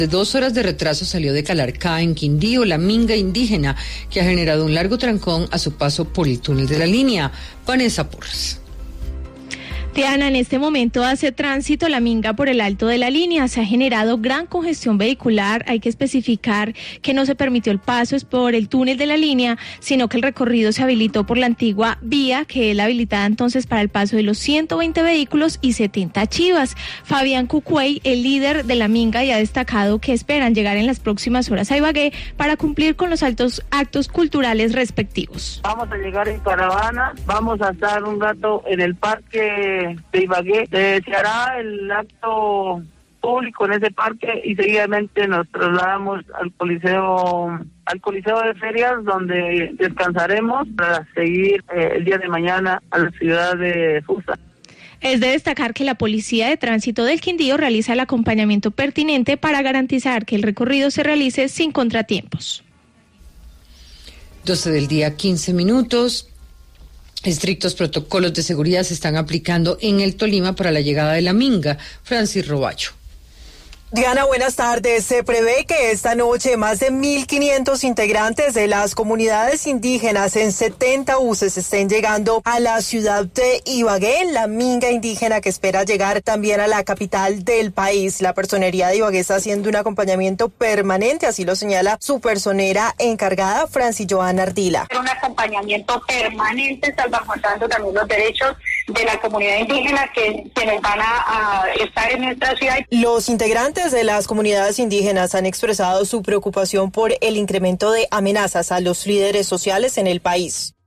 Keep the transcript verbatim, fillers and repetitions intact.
De dos horas de retraso salió de Calarcá, en Quindío, la minga indígena, que ha generado un largo trancón a su paso por el túnel de la línea. Vanessa Porras. Diana, en este momento hace tránsito la minga por el alto de la línea. Se ha generado gran congestión vehicular. Hay que especificar que no se permitió el paso es por el túnel de la línea, sino que el recorrido se habilitó por la antigua vía, que es la habilitada entonces para el paso de los ciento veinte vehículos y setenta chivas. Fabián Cucuey, el líder de la minga, y ha destacado que esperan llegar en las próximas horas a Ibagué para cumplir con los altos actos culturales respectivos. Vamos a llegar en caravana, vamos a estar un rato en el parque de Ibagué. Eh, se hará el acto público en ese parque y seguidamente nos trasladamos al coliseo al coliseo de ferias, donde descansaremos para seguir eh, el día de mañana a la ciudad de Fusa. Es de destacar que la Policía de Tránsito del Quindío realiza el acompañamiento pertinente para garantizar que el recorrido se realice sin contratiempos. doce del día, quince minutos. Estrictos protocolos de seguridad se están aplicando en el Tolima para la llegada de la minga. Francis Roballo. Diana, buenas tardes. Se prevé que esta noche más de mil quinientos integrantes de las comunidades indígenas en setenta buses estén llegando a la ciudad de Ibagué, la minga indígena que espera llegar también a la capital del país. La personería de Ibagué está haciendo un acompañamiento permanente, así lo señala su personera encargada, Francis Joana Ardila. Un acompañamiento permanente, salvaguardando también los derechos de la comunidad indígena que quienes van a, a estar en nuestra ciudad. Los integrantes de las comunidades indígenas han expresado su preocupación por el incremento de amenazas a los líderes sociales en el país.